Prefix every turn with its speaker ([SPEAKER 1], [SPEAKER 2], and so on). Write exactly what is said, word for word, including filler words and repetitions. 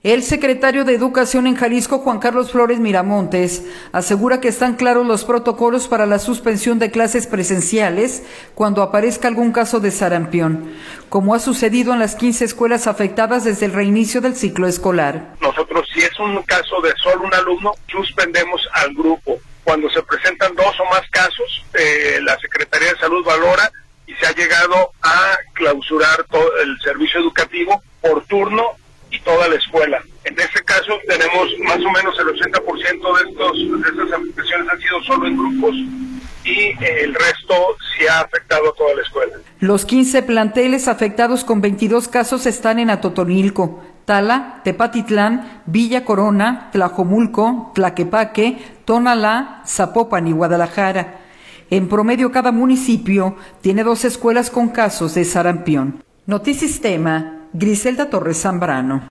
[SPEAKER 1] El secretario de Educación en Jalisco, Juan Carlos Flores Miramontes, asegura que están claros los protocolos para la suspensión de clases presenciales cuando aparezca algún caso de sarampión, como ha sucedido en las quince escuelas afectadas desde el reinicio del ciclo escolar.
[SPEAKER 2] Nosotros, si es un caso de solo un alumno, suspendemos al grupo. Cuando se presentan dos o más casos, eh, la Secretaría de Salud valora y se ha llegado a clausurar todo el servicio educativo por turno y toda la escuela. En este caso tenemos más o menos el ochenta por ciento de, estos, de estas afectaciones han sido solo en grupos y eh, el resto sí ha afectado a toda la escuela.
[SPEAKER 1] Los quince planteles afectados con veintidós casos están en Atotonilco, Tala, Tepatitlán, Villa Corona, Tlajomulco, Tlaquepaque, Tonalá, Zapopan y Guadalajara. En promedio, cada municipio tiene dos escuelas con casos de sarampión. Notisistema, Griselda Torres Zambrano.